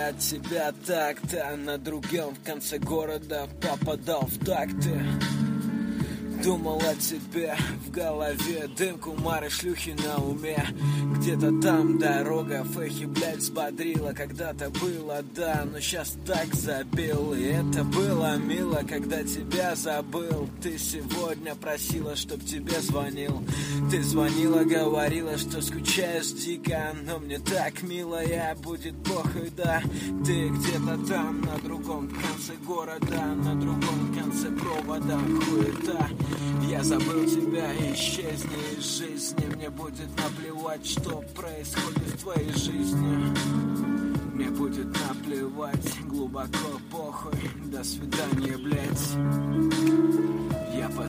от тебя так-то. На другом конце города попадал в такты. Думал о тебе, в голове дым, кумары, шлюхи на уме. Где-то там дорога, фэхи, блядь, взбодрила. Когда-то было, да, но сейчас так забил. И это было мило, когда тебя забыл. Ты сегодня просила, чтоб тебе звонил. Ты звонила, говорила, что скучаешь дико. Но мне так мило, будет похуй, да. Ты где-то там, на другом конце города, на другом конце провода, хуета. Я забыл тебя, исчезни из жизни. Мне будет наплевать, что происходит в твоей жизни. Мне будет наплевать, глубоко похуй. До свидания, блядь. Я